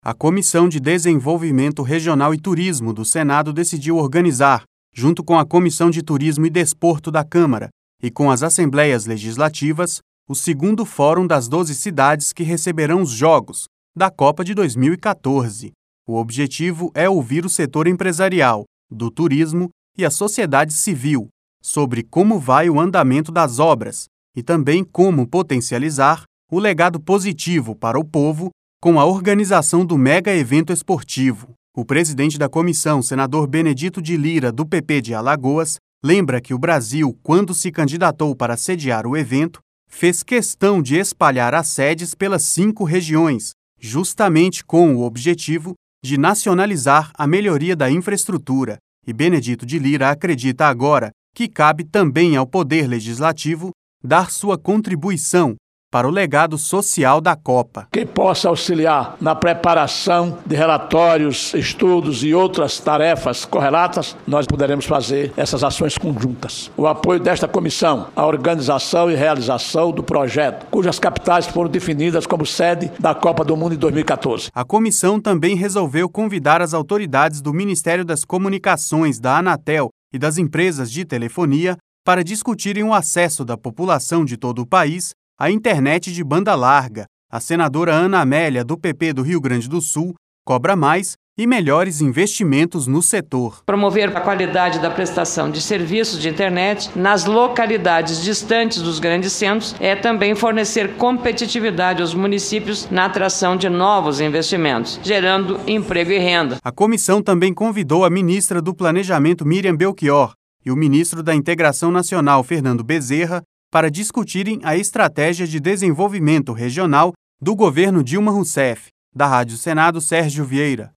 A Comissão de Desenvolvimento Regional e Turismo do Senado decidiu organizar, junto com a Comissão de Turismo e Desporto da Câmara e com as Assembleias Legislativas, o segundo Fórum das 12 cidades que receberão os Jogos da Copa de 2014. O objetivo é ouvir o setor empresarial, do turismo e a sociedade civil sobre como vai o andamento das obras e também como potencializar o legado positivo para o povo com a organização do mega evento esportivo. O presidente da comissão, senador Benedito de Lira, do PP de Alagoas, lembra que o Brasil, quando se candidatou para sediar o evento, fez questão de espalhar as sedes pelas 5 regiões, justamente com o objetivo de nacionalizar a melhoria da infraestrutura. E Benedito de Lira acredita agora que cabe também ao Poder Legislativo dar sua contribuição para o legado social da Copa. Que possa auxiliar na preparação de relatórios, estudos e outras tarefas correlatas, nós poderemos fazer essas ações conjuntas. O apoio desta comissão à organização e realização do projeto, cujas capitais foram definidas como sede da Copa do Mundo em 2014. A comissão também resolveu convidar as autoridades do Ministério das Comunicações, da Anatel e das empresas de telefonia para discutirem o acesso da população de todo o país à internet de banda larga. A senadora Ana Amélia, do PP do Rio Grande do Sul, cobra mais e melhores investimentos no setor. Promover a qualidade da prestação de serviços de internet nas localidades distantes dos grandes centros é também fornecer competitividade aos municípios na atração de novos investimentos, gerando emprego e renda. A comissão também convidou a ministra do Planejamento, Miriam Belchior, e o ministro da Integração Nacional, Fernando Bezerra, para discutirem a estratégia de desenvolvimento regional do governo Dilma Rousseff. Da Rádio Senado, Sérgio Vieira.